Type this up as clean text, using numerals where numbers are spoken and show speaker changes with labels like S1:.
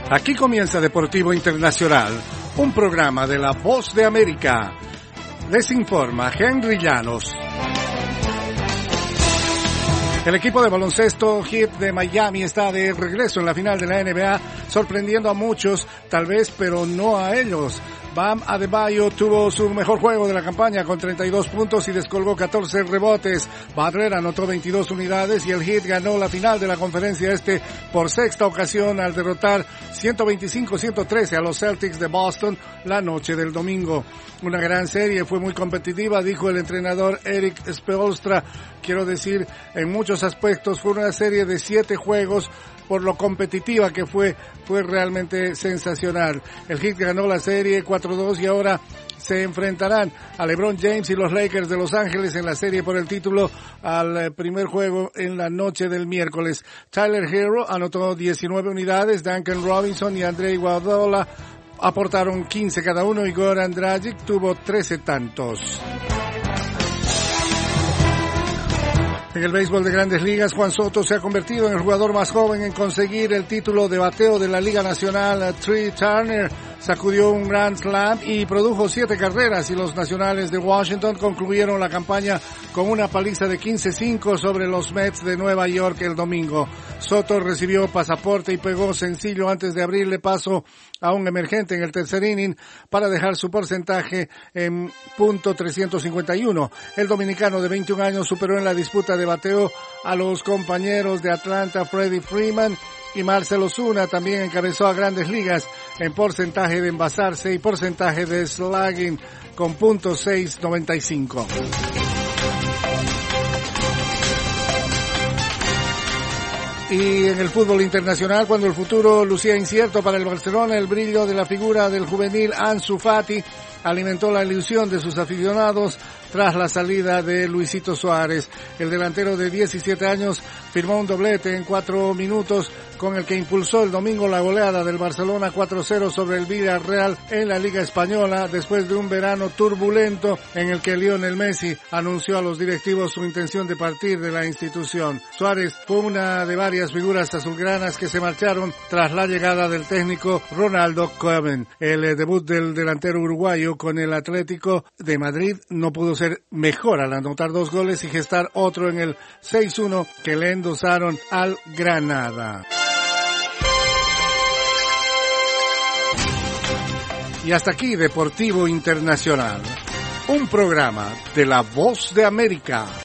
S1: Aquí comienza Deportivo Internacional, un programa de La Voz de América. Les informa Henry Llanos. El equipo de baloncesto Heat de Miami está de regreso en la final de la NBA, sorprendiendo a muchos, tal vez, pero no a ellos. Bam Adebayo tuvo su mejor juego de la campaña con 32 puntos y descolgó 14 rebotes. Butler anotó 22 unidades y el Heat ganó la final de la conferencia este por sexta ocasión al derrotar 125-113 a los Celtics de Boston la noche del domingo. Una gran serie, fue muy competitiva, dijo el entrenador Erik Spoelstra. Quiero decir, en muchos aspectos fue una serie de 7 juegos. Por lo competitiva que fue realmente sensacional. El Heat ganó la serie 4-2 y ahora se enfrentarán a LeBron James y los Lakers de Los Ángeles en la serie por el título al primer juego en la noche del miércoles. Tyler Herro anotó 19 unidades, Duncan Robinson y Andre Iguodala aportaron 15 cada uno y Goran Dragic tuvo 13 tantos. En el béisbol de Grandes Ligas, Juan Soto se ha convertido en el jugador más joven en conseguir el título de bateo de la Liga Nacional. Trey Turner sacudió un Grand Slam y produjo 7 carreras y los Nacionales de Washington concluyeron la campaña con una paliza de 15-5 sobre los Mets de Nueva York el domingo. Soto recibió pasaporte y pegó sencillo antes de abrirle paso a un emergente en el tercer inning para dejar su porcentaje en .351. El dominicano de 21 años superó en la disputa de bateo a los compañeros de Atlanta Freddie Freeman y Marcell Ozuna. También encabezó a Grandes Ligas en porcentaje de envasarse y porcentaje de slugging con .695. Y en el fútbol internacional, cuando el futuro lucía incierto para el Barcelona, el brillo de la figura del juvenil Ansu Fati alimentó la ilusión de sus aficionados tras la salida de Luisito Suárez. El delantero de 17 años firmó un doblete en 4 minutos con el que impulsó el domingo la goleada del Barcelona 4-0 sobre el Villarreal en la Liga Española después de un verano turbulento en el que Lionel Messi anunció a los directivos su intención de partir de la institución. Suárez fue una de varias figuras azulgranas que se marcharon tras la llegada del técnico Ronaldo Koeman. El debut del delantero uruguayo con el Atlético de Madrid no pudo ser mejor al anotar 2 goles y gestar otro en el 6-1 que le endosaron al Granada. Y hasta aquí Deportivo Internacional, un programa de La Voz de América.